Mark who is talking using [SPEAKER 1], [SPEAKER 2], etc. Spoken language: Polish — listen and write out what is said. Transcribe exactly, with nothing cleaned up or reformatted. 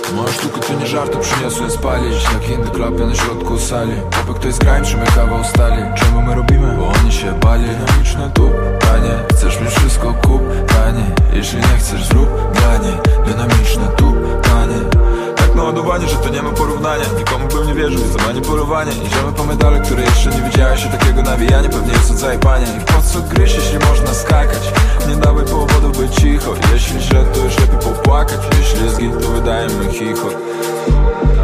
[SPEAKER 1] Moja sztuka to nie żarty, przyniosłem spalić jak inny klapie na środku sali. Popek to jest grind, czy my kawał stali. Czemu my robimy? Bo oni się bali. Dynamiczne tu, tanie. Chcesz mieć wszystko, kup, tanie. Jeśli nie chcesz, zrób dla niej. Dynamiczne tu, tanie. Tak naładowanie, że to nie ma porównania. Nikomu bym nie wierzył, jest to manipulowanie. Idziemy po medale, które jeszcze nie widziałeś. I takiego nawijania pewnie jest od zajebania. I po co gryźć, jeśli można skakać? Nie dawaj powodu być cicho. Jeśli źle, to już lepiej popłakać. Jeśli jest git, to wydajemy chichot.